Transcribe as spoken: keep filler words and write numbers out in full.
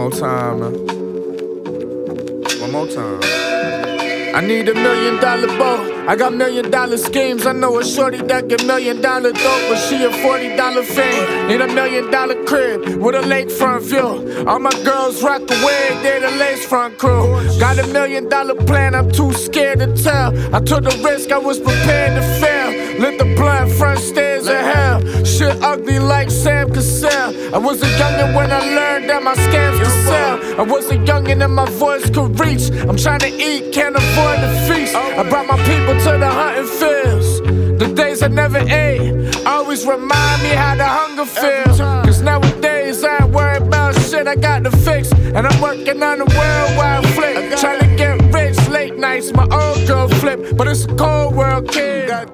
more time, man. One more time. I need a million dollar boat. I got million dollar schemes. I know a shorty that get million dollar dope, but she a forty dollar fame. Need a million dollar crib with a lakefront view. All my girls rock the wig, they the lace front crew. Got a million dollar plan, I'm too scared to tell. I took the risk, I was prepared to fail. Lit the blunt, front stairs of hell. Shit ugly like Sam Cassell. I was a youngin' when I learned that my scams could sell. I was a youngin' and my voice could reach. I'm tryna eat, can't afford the feast. I brought my people to the hunting fields. The days I never ate always remind me how the hunger feels. Cause nowadays I ain't worried about shit, I got the fix. And I'm working on a worldwide flip. Tryna get rich, late nights, my old girl flip. But it's a cold world, kid.